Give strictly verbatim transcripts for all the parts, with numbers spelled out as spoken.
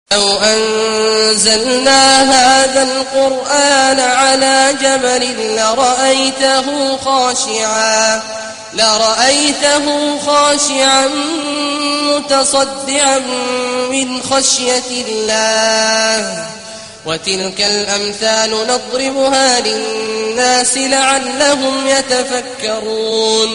لو أنزلنا هذا القرآن على جبل لرأيته خاشعا لرأيته خاشعا متصدعا من خشية الله وتلك الأمثال نضربها للناس لعلهم يتفكرون.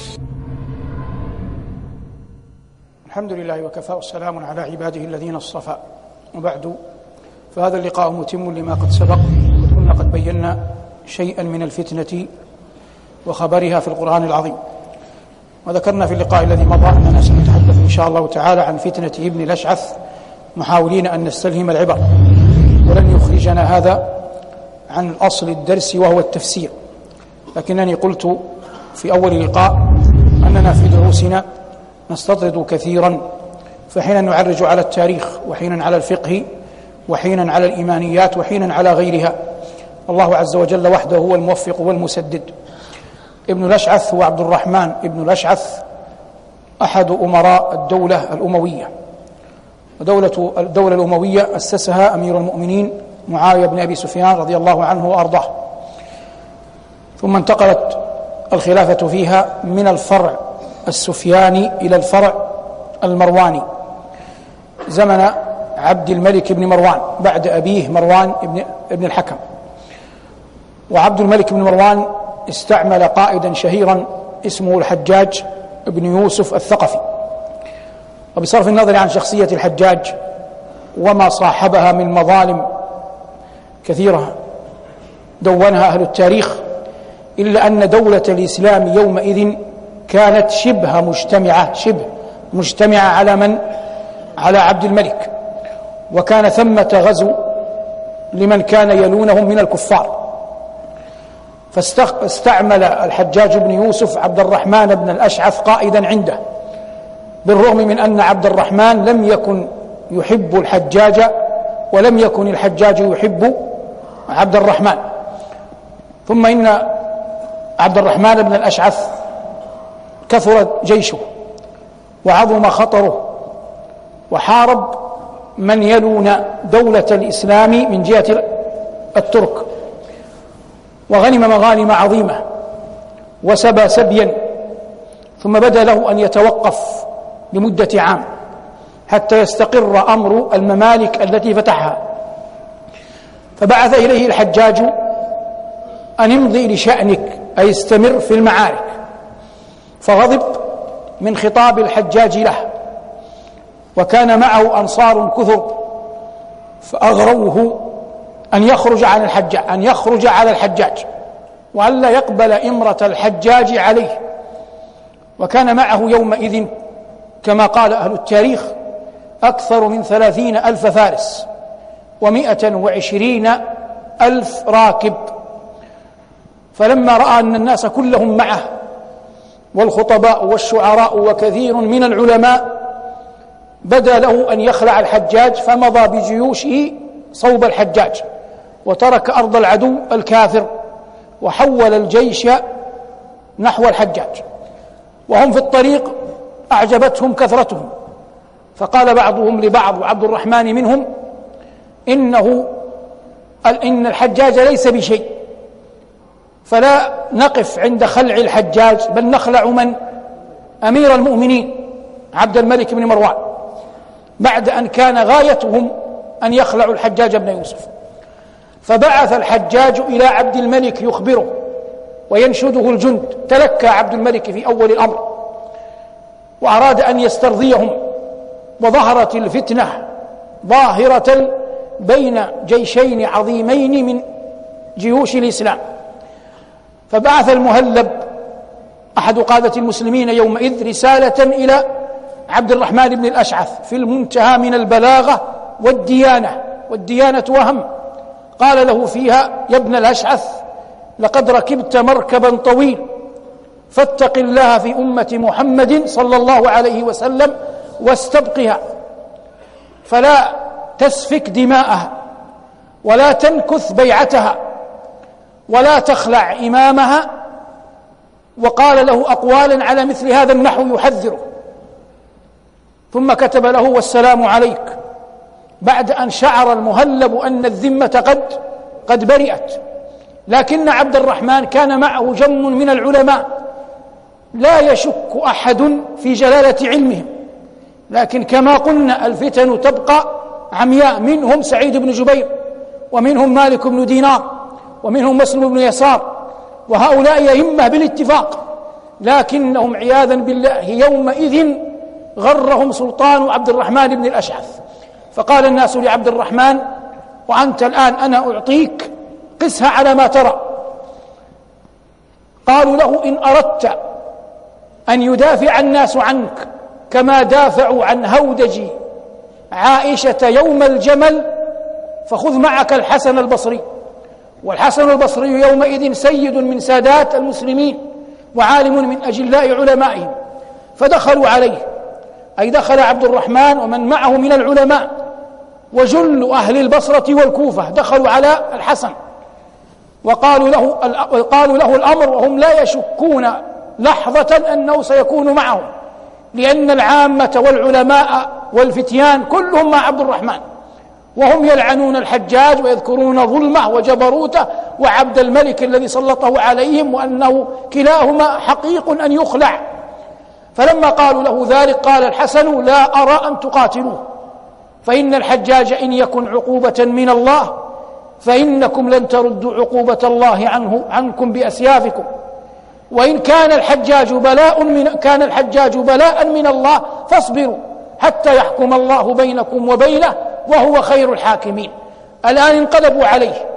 الحمد لله وكفى والسلام على عباده الذين اصطفى، وبعد، فهذا اللقاء متم لما قد سبق، وكنا قد بينا شيئا من الفتنة وخبرها في القرآن العظيم، وذكرنا في اللقاء الذي مضى أننا سنتحدث إن شاء الله تعالى عن فتنة ابن الأشعث، محاولين أن نستلهم العبر، ولن يخرجنا هذا عن أصل الدرس وهو التفسير. لكنني قلت في أول لقاء أننا في دروسنا نستطرد كثيرا، فحينا نعرج على التاريخ، وحينا على الفقه، وحينا على الإيمانيات، وحينا على غيرها. الله عز وجل وحده هو الموفق والمسدد. ابن الأشعث هو عبد الرحمن ابن الأشعث، أحد أمراء الدولة الأموية، ودولة الدولة الأموية أسسها أمير المؤمنين معاوية بن أبي سفيان رضي الله عنه وأرضاه، ثم انتقلت الخلافة فيها من الفرع السفياني إلى الفرع المرواني زمن عبد الملك بن مروان بعد أبيه مروان ابن, ابن الحكم. وعبد الملك بن مروان استعمل قائدا شهيرا اسمه الحجاج بن يوسف الثقفي. وبصرف النظر عن شخصية الحجاج وما صاحبها من مظالم كثيرة دونها أهل التاريخ، إلا أن دولة الإسلام يومئذ كانت شبه مجتمعة شبه مجتمعة على من؟ على عبد الملك، وكان ثمة غزو لمن كان يلونهم من الكفار، فاستعمل الحجاج بن يوسف عبد الرحمن بن الأشعث قائدا عنده، بالرغم من أن عبد الرحمن لم يكن يحب الحجاج ولم يكن الحجاج يحب عبد الرحمن. ثم إن عبد الرحمن بن الأشعث كثر جيشه وعظم خطره، وحارب من يلون دولة الإسلام من جهة الترك، وغنم مغانم عظيمة وسبى سبيا، ثم بدا له أن يتوقف لمدة عام حتى يستقر أمر الممالك التي فتحها، فبعث إليه الحجاج أن امضي لشأنك، أي استمر في المعارك، فغضب من خطاب الحجاج له، وكان معه أنصار كثر فأغروه أن يخرج عن الحجاج أن يخرج على الحجاج وألا يقبل إمرة الحجاج عليه. وكان معه يومئذ كما قال أهل التاريخ أكثر من ثلاثين ألف فارس ومائة وعشرين ألف راكب. فلما رأى أن الناس كلهم معه والخطباء والشعراء وكثير من العلماء، بدا له أن يخلع الحجاج، فمضى بجيوشه صوب الحجاج وترك أرض العدو الكافر، وحول الجيش نحو الحجاج. وهم في الطريق أعجبتهم كثرتهم، فقال بعضهم لبعض وعبد الرحمن منهم إنه إن الحجاج ليس بشيء، فلا نقف عند خلع الحجاج، بل نخلع من؟ أمير المؤمنين عبد الملك بن مروان، بعد أن كان غايتهم أن يخلعوا الحجاج بن يوسف. فبعث الحجاج إلى عبد الملك يخبره وينشده الجند. تلكى عبد الملك في أول الأمر وأراد أن يسترضيهم، وظهرت الفتنة ظاهرة بين جيشين عظيمين من جيوش الإسلام. فبعث المهلب أحد قادة المسلمين يومئذ رسالة إلى عبد الرحمن بن الأشعث في المنتهى من البلاغة والديانة، والديانة وهم. قال له فيها: يا ابن الأشعث، لقد ركبت مركبا طويل، فاتق الله في أمة محمد صلى الله عليه وسلم واستبقها، فلا تسفك دماءها، ولا تنكث بيعتها، ولا تخلع إمامها. وقال له أقوالا على مثل هذا النحو يحذره. ثم كتب له: والسلام عليك بعد أن شعر المهلب أن الذمة قد قد برئت. لكن عبد الرحمن كان معه جم من العلماء لا يشك أحد في جلالة علمهم، لكن كما قلنا الفتن تبقى عمياء، منهم سعيد بن جبير، ومنهم مالك بن دينار، ومنهم مسلم بن يسار، وهؤلاء أئمة بالاتفاق، لكنهم عياذا بالله يومئذ غرهم سلطان عبد الرحمن بن الأشعث. فقال الناس لعبد الرحمن: وأنت الآن أنا أعطيك قسها على ما ترى. قالوا له: إن أردت أن يدافع الناس عنك كما دافعوا عن هودج عائشة يوم الجمل فخذ معك الحسن البصري. والحسن البصري يومئذ سيد من سادات المسلمين وعالم من أجلاء علمائهم. فدخلوا عليه، أي دخل عبد الرحمن ومن معه من العلماء وجل أهل البصرة والكوفة دخلوا على الحسن وقالوا له, قالوا له الأمر، وهم لا يشكون لحظة أنه سيكون معهم، لأن العامة والعلماء والفتيان كلهم مع عبد الرحمن، وهم يلعنون الحجاج ويذكرون ظلمه وجبروته وعبد الملك الذي سلطه عليهم، وأنه كلاهما حقيق أن يخلع. فلما قالوا له ذلك قال الحسن: لا أرى أن تقاتلوه، فإن الحجاج إن يكن عقوبة من الله فإنكم لن تردوا عقوبة الله عنه عنكم بأسيافكم، وإن كان الحجاج بلاء من كان الحجاج بلاء من الله فاصبروا حتى يحكم الله بينكم وبينه وهو خير الحاكمين. الآن انقلبوا عليه،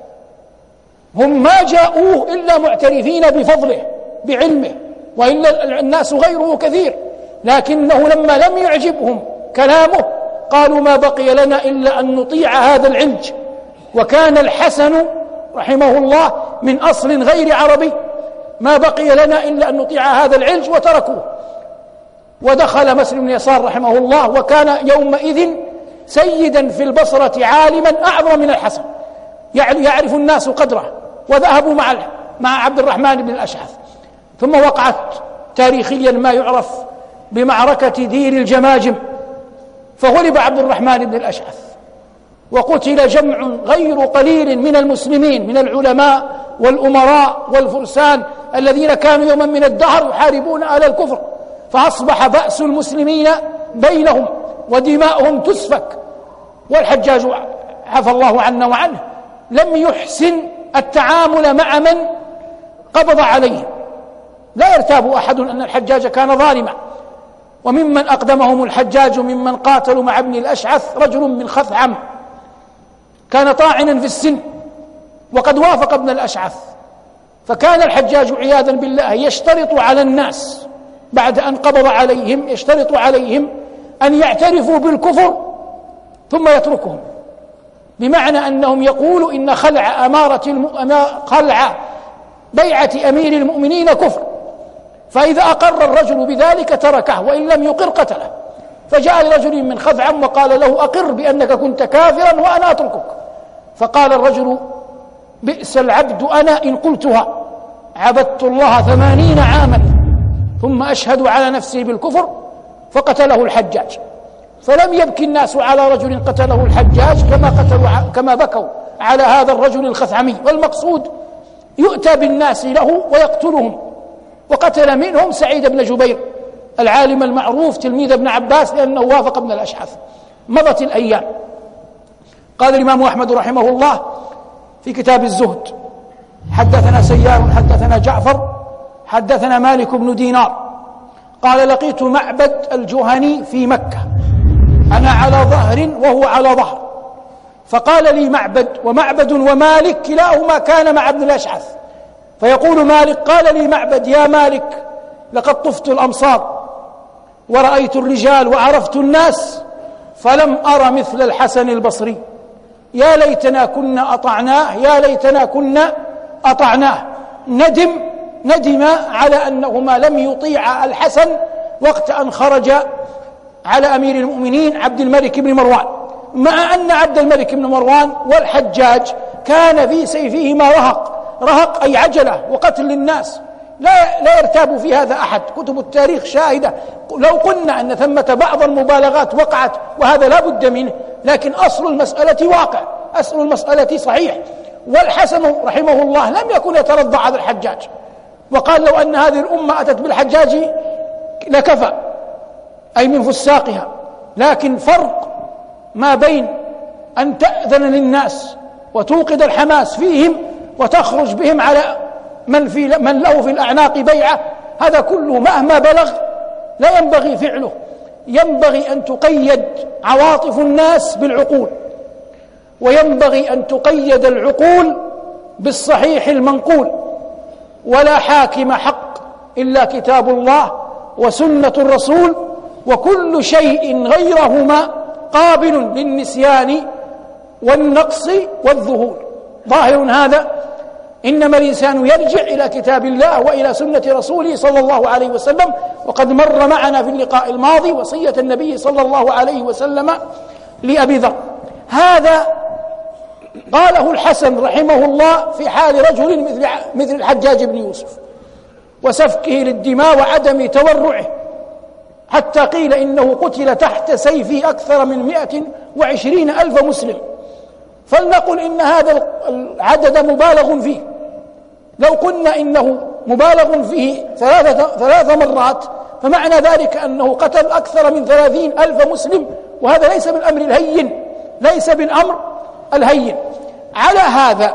هم ما جاءوه إلا معترفين بفضله بعلمه، وإلا الناس غيره كثير، لكنه لما لم يعجبهم كلامه قالوا: ما بقي لنا إلا أن نطيع هذا العلج. وكان الحسن رحمه الله من أصل غير عربي، ما بقي لنا إلا أن نطيع هذا العلج وتركوه. ودخل مسلم بن يسار رحمه الله، وكان يومئذ سيدا في البصرة عالما أعظم من الحسن، يعرف الناس قدره، وذهبوا مع مع عبد الرحمن بن الأشعث. ثم وقعت تاريخيا ما يعرف بمعركة دير الجماجم، فغلب عبد الرحمن بن الأشعث، وقتل جمع غير قليل من المسلمين من العلماء والأمراء والفرسان الذين كانوا يوما من الدهر يحاربون أهل الكفر، فأصبح بأس المسلمين بينهم ودماؤهم تسفك. والحجاج عفى الله عنا وعنه لم يحسن التعامل مع من قبض عليه. لا يرتاب أحد أن الحجاج كان ظالما. وممن أقدمهم الحجاج ممن قاتلوا مع ابن الأشعث رجل من خثعم كان طاعنا في السن، وقد وافق ابن الأشعث، فكان الحجاج عياذا بالله يشترط على الناس بعد أن قبض عليهم، يشترط عليهم أن يعترفوا بالكفر ثم يتركهم، بمعنى أنهم يقولوا إن خلع أمارة الم... خلع بيعة أمير المؤمنين كفر، فإذا أقر الرجل بذلك تركه، وإن لم يقر قتله. فجاء لرجل من خثعم وقال له: أقر بأنك كنت كافرا وأنا أتركك. فقال الرجل: بئس العبد أنا إن قلتها، عبدت الله ثمانين عاما ثم أشهد على نفسي بالكفر. فقتله الحجاج. فلم يبكي الناس على رجل قتله الحجاج كما قتلوا كما بكوا على هذا الرجل الخثعمي، والمقصود يؤتى بالناس له ويقتلهم. وقتل منهم سعيد بن جبير العالم المعروف تلميذ ابن عباس، لأنه وافق ابن الأشعث. مضت الأيام. قال الإمام أحمد رحمه الله في كتاب الزهد: حدثنا سيار حدثنا جعفر حدثنا مالك بن دينار قال: لقيت معبد الجهني في مكة، أنا على ظهر وهو على ظهر، فقال لي معبد، ومعبد ومالك كلاهما كان مع ابن الأشعث، فيقول مالك: قال لي معبد: يا مالك، لقد طفت الأمصار ورأيت الرجال وعرفت الناس، فلم أر مثل الحسن البصري، يا ليتنا كنا أطعناه، يا ليتنا كنا أطعناه. ندم ندم على أنهما لم يطيع الحسن وقت أن خرج على أمير المؤمنين عبد الملك بن مروان، مع أن عبد الملك بن مروان والحجاج كان في سيفهما رهق، رهق أي عجلة وقتل للناس، لا, لا يرتاب في هذا أحد، كتب التاريخ شاهدة. لو قلنا أن ثمة بعض المبالغات وقعت وهذا لا بد منه، لكن أصل المسألة واقع، أصل المسألة صحيح. والحسن رحمه الله لم يكن يترضى على الحجاج، وقال لو أن هذه الأمة أتت بالحجاج لكفى، أي من فساقها. لكن فرق ما بين أن تأذن للناس وتوقد الحماس فيهم وتخرج بهم على من, في من له في الأعناق بيعة، هذا كله مهما بلغ لا ينبغي فعله. ينبغي أن تقيد عواطف الناس بالعقول، وينبغي أن تقيد العقول بالصحيح المنقول. ولا حاكم حق إلا كتاب الله وسنة الرسول، وكل شيء غيرهما قابل للنسيان والنقص والذهول. ظاهر هذا، إنما الإنسان يرجع إلى كتاب الله وإلى سنة رسوله صلى الله عليه وسلم. وقد مر معنا في اللقاء الماضي وصية النبي صلى الله عليه وسلم لأبي ذر. هذا قاله الحسن رحمه الله في حال رجل مثل مثل الحجاج بن يوسف وسفكه للدماء وعدم تورعه، حتى قيل إنه قتل تحت سيفه أكثر من مئة وعشرين ألف مسلم. فلنقل إن هذا العدد مبالغ فيه. لو قلنا إنه مبالغ فيه ثلاثة, ثلاث مرات فمعنى ذلك أنه قتل أكثر من ثلاثين ألف مسلم، وهذا ليس بالأمر الهين، ليس بالأمر الهين. على هذا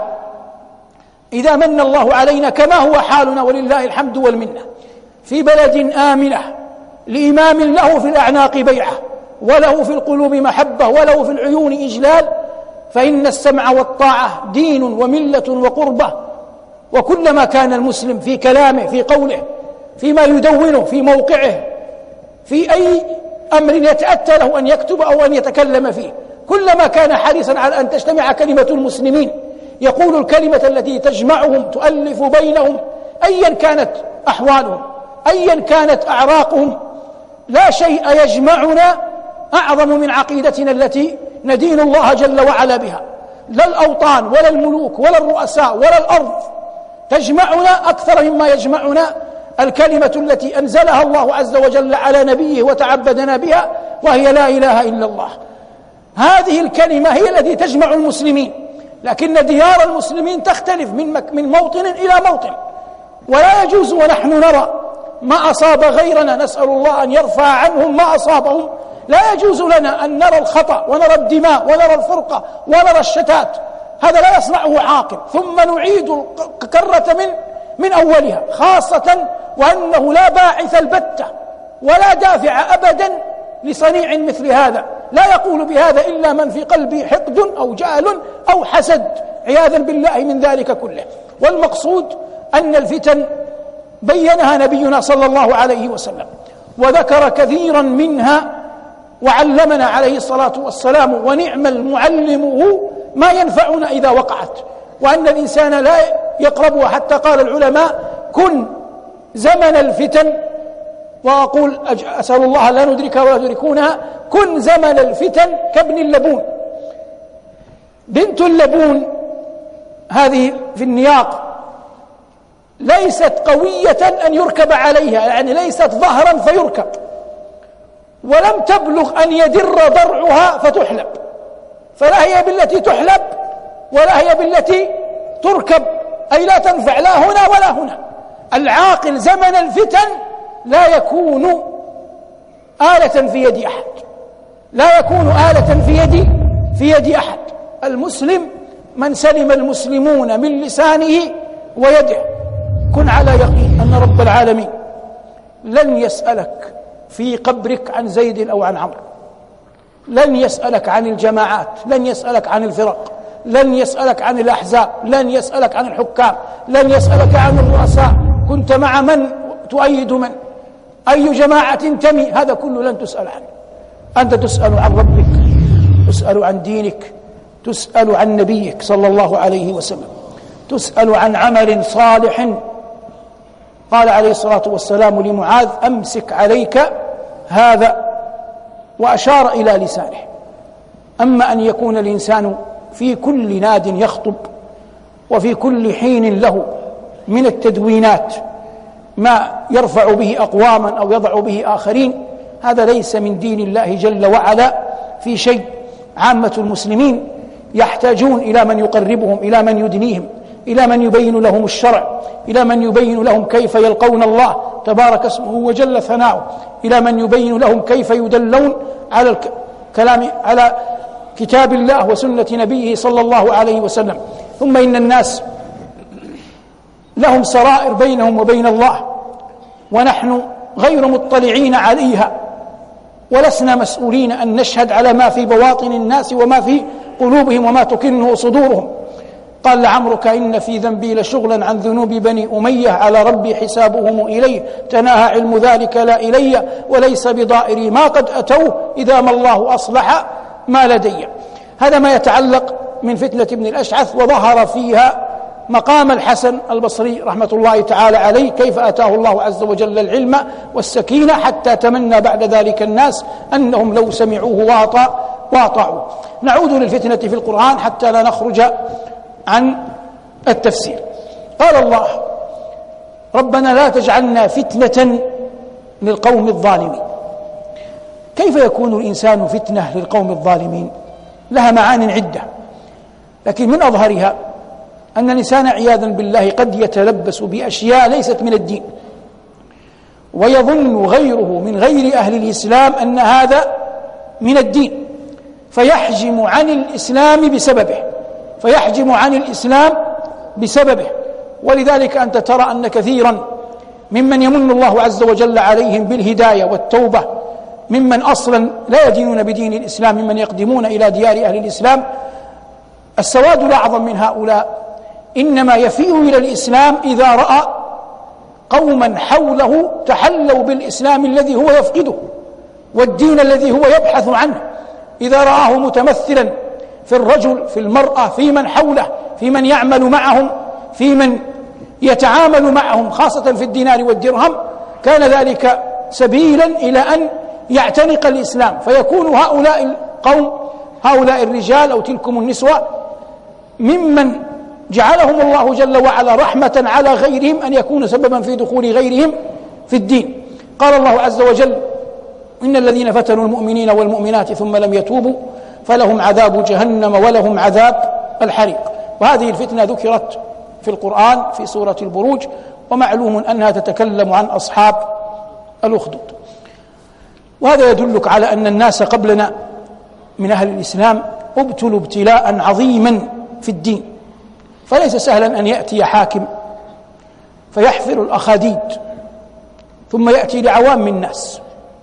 إذا من الله علينا كما هو حالنا ولله الحمد والمنة في بلد آمنة لإمام له في الأعناق بيعة وله في القلوب محبة وله في العيون إجلال، فإن السمع والطاعة دين وملة وقربة. وكلما كان المسلم في كلامه، في قوله، فيما يدونه، في موقعه، في أي أمر يتأتى له أن يكتب أو أن يتكلم فيه، كلما كان حريصا على أن تجتمع كلمة المسلمين، يقول الكلمة التي تجمعهم تؤلف بينهم أيا كانت أحوالهم، أيا كانت أعراقهم. لا شيء يجمعنا أعظم من عقيدتنا التي ندين الله جل وعلا بها. لا الأوطان ولا الملوك ولا الرؤساء ولا الأرض تجمعنا أكثر مما يجمعنا الكلمة التي أنزلها الله عز وجل على نبيه وتعبدنا بها، وهي لا إله إلا الله. هذه الكلمة هي التي تجمع المسلمين، لكن ديار المسلمين تختلف من, من موطن إلى موطن. ولا يجوز ونحن نرى ما أصاب غيرنا، نسأل الله أن يرفع عنهم ما أصابهم، لا يجوز لنا أن نرى الخطأ ونرى الدماء ونرى الفرقة ونرى الشتات، هذا لا يصنعه عاقل. ثم نعيد الكرة من, من أولها، خاصة وأنه لا باعث البتة ولا دافع أبدا لصنيع مثل هذا. لا يقول بهذا إلا من في قلبه حقد أو جهل أو حسد، عياذا بالله من ذلك كله. والمقصود أن الفتن بينها نبينا صلى الله عليه وسلم وذكر كثيرا منها وعلمنا عليه الصلاة والسلام، ونعم المعلم ما ينفعنا إذا وقعت، وأن الإنسان لا يقربها. حتى قال العلماء: كن زمن الفتن، وأقول أسأل الله لا ندركها ولا تدركونها، كن زمن الفتن كابن اللبون. بنت اللبون هذه في النياق ليست قوية أن يركب عليها، يعني ليست ظهرا فيركب، ولم تبلغ أن يدر ضرعها فتحلب، فلا هي بالتي تحلب ولا هي بالتي تركب، أي لا تنفع لا هنا ولا هنا. العاقل زمن الفتن لا يكون آلة في يد أحد، لا يكون آلة في يد في يد أحد. المسلم من سلم المسلمون من لسانه ويده. كن على يقين أن رب العالمين لن يسألك في قبرك عن زيد أو عن عمرو، لن يسألك عن الجماعات، لن يسألك عن الفرق، لن يسألك عن الأحزاب، لن يسألك عن الحكام، لن يسألك عن الرؤساء، كنت مع من تؤيد من، أي جماعة تنتمي، هذا كله لن تسأل عنه. أنت تسأل عن ربك، تسأل عن دينك، تسأل عن نبيك صلى الله عليه وسلم، تسأل عن عمل صالح. قال عليه الصلاة والسلام لمعاذ: أمسك عليك هذا، وأشار إلى لسانه. أما أن يكون الإنسان في كل ناد يخطب وفي كل حين له من التدوينات ما يرفع به أقواما أو يضع به آخرين، هذا ليس من دين الله جل وعلا في شيء. عامة المسلمين يحتاجون إلى من يقربهم، إلى من يدنيهم، إلى من يبين لهم الشرع، إلى من يبين لهم كيف يلقون الله تبارك اسمه وجل ثناؤه، إلى من يبين لهم كيف يدلون على الكلام على كتاب الله وسنة نبيه صلى الله عليه وسلم. ثم إن الناس لهم سرائر بينهم وبين الله، ونحن غير مطلعين عليها، ولسنا مسؤولين أن نشهد على ما في بواطن الناس وما في قلوبهم وما تكنه صدورهم. قال لعمرك إن في ذنبي لشغلا عن ذنوب بني أمية، على ربي حسابهم إليه، تناهى علم ذلك لا إلي، وليس بضائري ما قد أتوه، إذا ما الله أصلح ما لدي. هذا ما يتعلق من فتنة ابن الأشعث، وظهر فيها مقام الحسن البصري رحمة الله تعالى عليه، كيف أتاه الله عز وجل العلم والسكينة حتى تمنى بعد ذلك الناس أنهم لو سمعوه واطاعوا. نعود للفتنة في القرآن حتى لا نخرج عن التفسير. قال الله: ربنا لا تجعلنا فتنة للقوم الظالمين. كيف يكون الإنسان فتنة للقوم الظالمين؟ لها معان عدة، لكن من أظهرها أن الإنسان عياذا بالله قد يتلبس بأشياء ليست من الدين، ويظن غيره من غير أهل الإسلام أن هذا من الدين، فيحجم عن الإسلام بسببه فيحجم عن الإسلام بسببه ولذلك أنت ترى أن كثيرا ممن يمن الله عز وجل عليهم بالهداية والتوبة، ممن أصلا لا يدينون بدين الإسلام، ممن يقدمون إلى ديار أهل الإسلام، السواد الأعظم من هؤلاء إنما يفيء إلى الإسلام إذا رأى قوما حوله تحلوا بالإسلام الذي هو يفقده والدين الذي هو يبحث عنه، إذا رآه متمثلا في الرجل، في المرأة، في من حوله، في من يعمل معهم، في من يتعامل معهم، خاصة في الدينار والدرهم، كان ذلك سبيلا إلى أن يعتنق الإسلام، فيكون هؤلاء القوم، هؤلاء الرجال أو تلكم النسوة، ممن جعلهم الله جل وعلا رحمة على غيرهم أن يكون سببا في دخول غيرهم في الدين. قال الله عز وجل: إن الذين فتنوا المؤمنين والمؤمنات ثم لم يتوبوا فلهم عذاب جهنم ولهم عذاب الحريق. وهذه الفتنة ذكرت في القرآن في سورة البروج، ومعلوم أنها تتكلم عن أصحاب الأخدود. وهذا يدلك على أن الناس قبلنا من أهل الإسلام ابتلوا ابتلاء عظيما في الدين، فليس سهلا أن يأتي حاكم فيحفر الأخاديد ثم يأتي لعوام الناس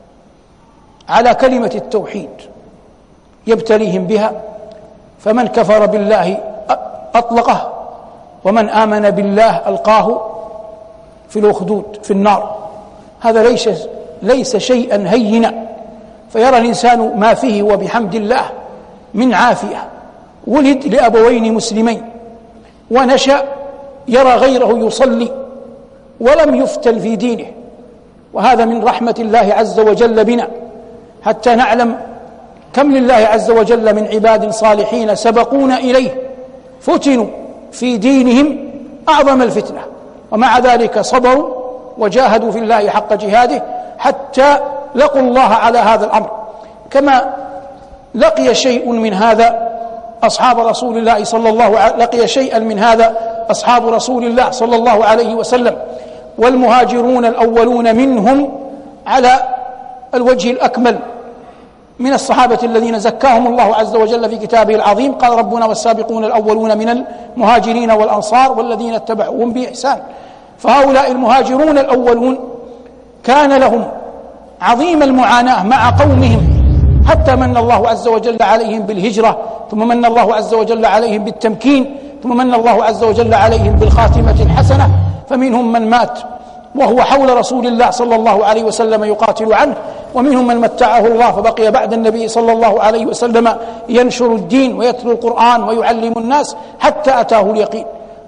على كلمة التوحيد يبتليهم بها، فمن كفر بالله أطلقه ومن آمن بالله ألقاه في الأخدود في النار. هذا ليس ليس شيئا هينا، فيرى الإنسان ما فيه وبحمد الله من عافية. ولد لأبوين مسلمين ونشأ يرى غيره يصلي ولم يفتن في دينه، وهذا من رحمة الله عز وجل بنا، حتى نعلم كم لله عز وجل من عباد صالحين سبقونا إليه فتنوا في دينهم أعظم الفتنة، ومع ذلك صبروا وجاهدوا في الله حق جهاده حتى لقوا الله على هذا الأمر. كما لقي شيء من هذا أصحاب رسول الله صلى الله عليه لقي شيئا من هذا أصحاب رسول الله صلى الله عليه وسلم، والمهاجرون الأولون منهم على الوجه الأكمل من الصحابة الذين زكاهم الله عز وجل في كتابه العظيم. قال ربنا: والسابقون الأولون من المهاجرين والأنصار والذين اتبعوهم بإحسان. فهؤلاء المهاجرون الأولون كان لهم عظيم المعاناة مع قومهم، حتى من الله عز وجل عليهم بالهجرة، ثم من الله عز وجل عليهم بالتمكين، ثم من الله عز وجل عليهم بالخاتمة الحسنة. فمنهم من مات وهو حول رسول الله صلى الله عليه وسلم يقاتل عنه، ومنهم من متعه الله فبقي بعد النبي صلى الله عليه وسلم ينشر الدين ويتلو القرآن ويعلم الناس حتى أتاه اليقين.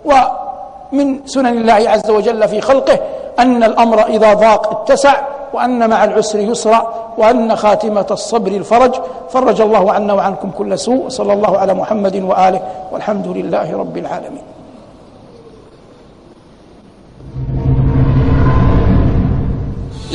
ومن سنن الله عز وجل في خلقه أن الأمر إذا ضاق اتسع، وأن مع العسر يسرا، وأن خاتمة الصبر الفرج. فرج الله عنا وعنكم كل سوء، صلى الله على محمد وآله، والحمد لله رب العالمين.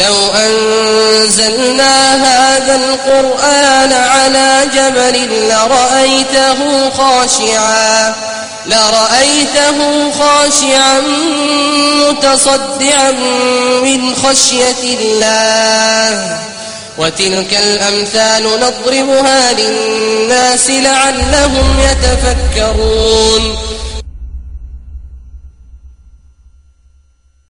لو أنزلنا هذا القرآن على جبل لرأيته خاشعا لرأيته خاشعا متصدعا من خشية الله وتلك الأمثال نضربها للناس لعلهم يتفكرون